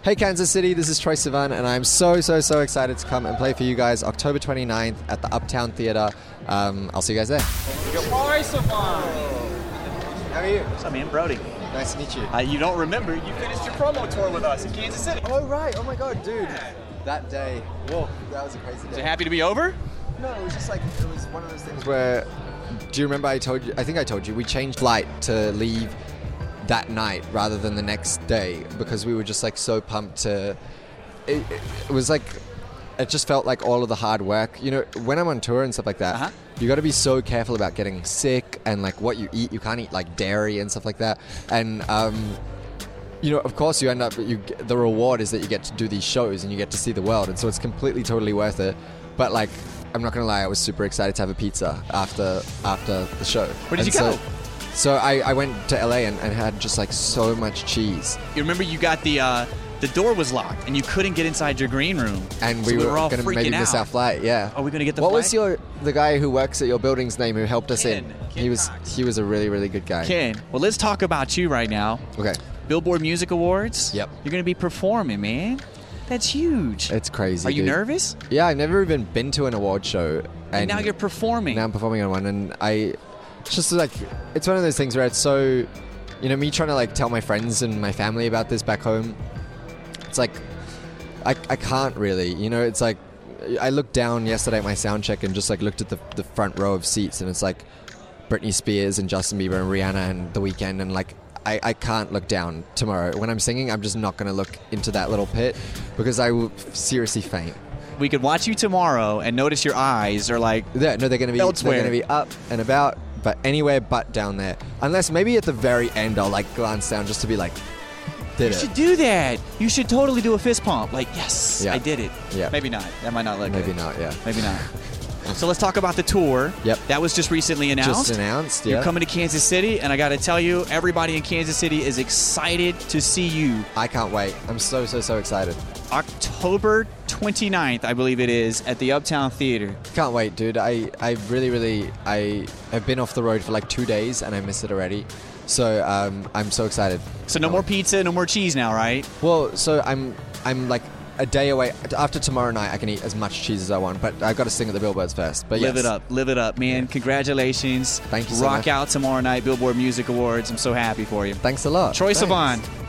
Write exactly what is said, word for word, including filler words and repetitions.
Hey Kansas City, this is Troye Sivan, and I'm so, so, so excited to come and play for you guys October twenty-ninth at the Uptown Theatre. Um, I'll see you guys there. Troye Sivan! How are you? What's up, man? Brody. Nice to meet you. Uh, you don't remember, you finished your promo tour with us in Kansas City. Oh, right. Oh, my God, dude. That day. Whoa, that was a crazy day. Is it happy to be over? No, it was just like, it was one of those things where, do you remember I told you, I think I told you, we changed flight to leave that night rather than the next day because we were just like so pumped to, it, it was like, it just felt like all of the hard work. You know, when I'm on tour and stuff like that, uh-huh. you got to be so careful about getting sick and like what you eat. You can't eat like dairy and stuff like that. And, um, you know, of course you end up, you the reward is that you get to do these shows and you get to see the world. And so it's completely, totally worth it. But like, I'm not going to lie, I was super excited to have a pizza after after the show. Where did and you so, go? So I, I went to L A and, and had just like so much cheese. You remember you got the uh, the door was locked and you couldn't get inside your green room. And so we, we were, were all going to maybe freaking miss out. our flight, yeah. Are we going to get the What flight? was your the guy who works at your building's name who helped us Ken. in? Ken he was Cox. he was a really, really good guy. Ken, well, let's talk about you right now. Okay. Billboard Music Awards. Yep. You're going to be performing, man. That's huge. It's crazy. Are you dude. nervous? Yeah, I've never even been to an award show. And, And now you're performing. Now I'm performing on one, and I, it's just like, it's one of those things where it's so, you know, me trying to like tell my friends and my family about this back home. It's like, I, I can't really, you know, it's like, I looked down yesterday at my sound check and just like looked at the, the front row of seats, and it's like Britney Spears and Justin Bieber and Rihanna and The Weeknd, and like, I, I can't look down tomorrow. When I'm singing, I'm just not going to look into that little pit because I will seriously faint. We could watch you tomorrow and notice your eyes are like, Yeah, no, they're going to be Elsewhere. they're going to be up and about, but anywhere but down there. Unless maybe at the very end I'll like glance down just to be like, did you it? should do that. You should totally do a fist pump. Like, yes, Yeah. I did it. Yeah. Maybe not. That might not look Maybe good. not. Yeah. Maybe not. So let's talk about the tour. Yep. That was just recently announced. Just announced. You're Yeah. coming to Kansas City, and I got to tell you, everybody in Kansas City is excited to see you. I can't wait. I'm so so so excited. October twenty-ninth, I believe it is, at the Uptown Theater. Can't wait, dude. I I really really I have been off the road for like two days and I miss it already. So um, I'm so excited. So no more pizza, no more cheese now, right? Well, so I'm I'm like a day away. After tomorrow night, I can eat as much cheese as I want, but I've got to sing at the Billboards first. But Live yes. it up. Live it up, man. Congratulations. Thank you so Rock much. out tomorrow night, Billboard Music Awards. I'm so happy for you. Thanks a lot. Troye Thanks. Sivan.